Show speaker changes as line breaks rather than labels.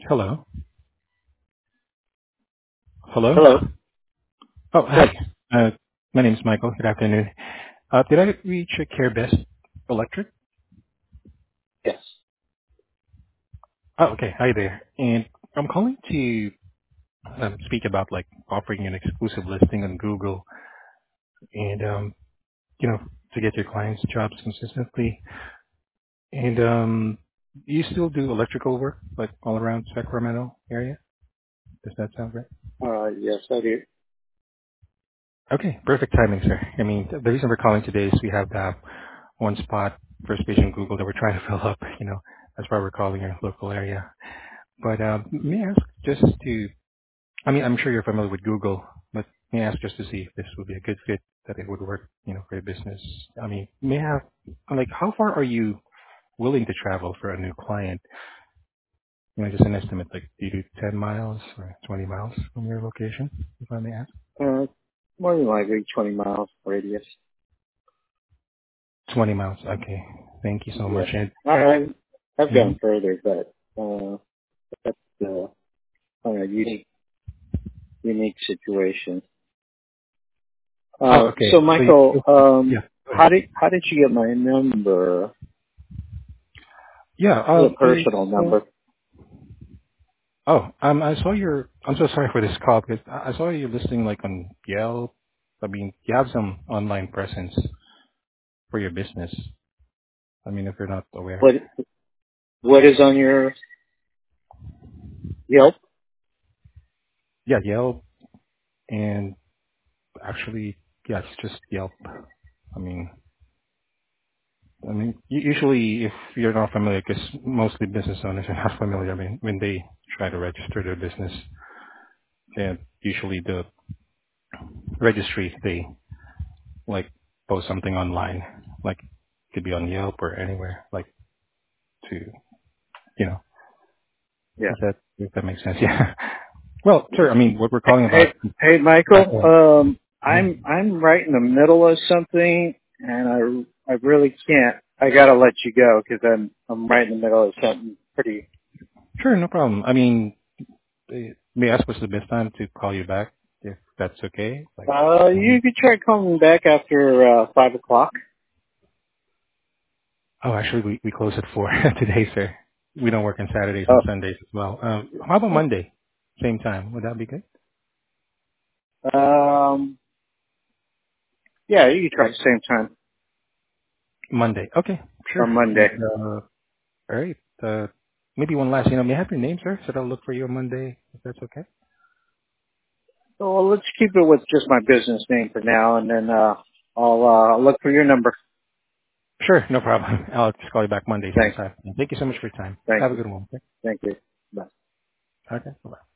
Hello. Hello.
Hello.
Oh,
Yes.
hi. My name is Michael. Good afternoon. Did I reach a Care Best Electric?
Yes.
Oh, okay. Hi there. And I'm calling to speak about like offering an exclusive listing on Google and you know to get your clients jobs consistently. And you still do electrical work like all around Sacramento area? Does that sound right?
Yes, I do.
Okay, perfect timing, sir. I mean, the reason we're calling today is we have that one spot first page in Google that we're trying to fill up. That's why we're calling your local area. But may I ask just to, I mean, I'm sure you're familiar with Google, but may I ask just to see if this would be a good fit, that it would work, for your business. I mean, may I have, like, how far are you willing to travel for a new client? Just an estimate, like, do you do 10 miles or 20 miles from your location, if I may ask?
Uh, More than likely 20 miles radius.
20 miles. Okay. Thank you so much.
Yes.
And
I've
mhm.
gone further, but that's kind of unique situation.
Oh,
So
okay. So
Michael,
yeah. Go ahead.
how did you get my number?
Yeah.
The
I
personal
saw.
number.
Oh, I saw your. I'm so sorry for this call because I saw you listing like on Yelp. I mean, you have some online presence for your business. I mean, if you're not aware.
What what is on your Yelp?
Yeah, Yelp, and actually, yeah, it's just Yelp. I mean, usually if you're not familiar, because mostly business owners are not familiar. I mean, when they try to register their business, and usually the registry they like post something online, like could be on Yelp or anywhere, like to you know
Yeah.
if that makes sense. Yeah. Well, sir, I mean, what we're calling
Hey,
about.
hey, Michael.
Uh,
I'm right in the middle of something, and I really can't. I gotta let you go because I'm right in the middle of something pretty.
sure, no problem. I mean, may I ask what's the best time to call you back, if that's okay? Like,
You could try calling back after 5 o'clock.
oh, actually, we close at 4 today, sir. We don't work on Saturdays and
Oh,
Sundays as well. How about Monday? Same time. Would that be good?
yeah, you could try the same time
Monday. Okay, sure.
on Monday.
And, all right. Maybe one last. May I have your name, sir? So I'll look for you on Monday, if that's okay.
So well, let's keep it with just my business name for now, and then I'll look for your number.
Sure, no problem. I'll just call you back Monday, same
Thanks.
time. Thank you so much for your time.
Thank
Have a
you.
good one. Okay.
Thank you. Bye.
Okay. Bye.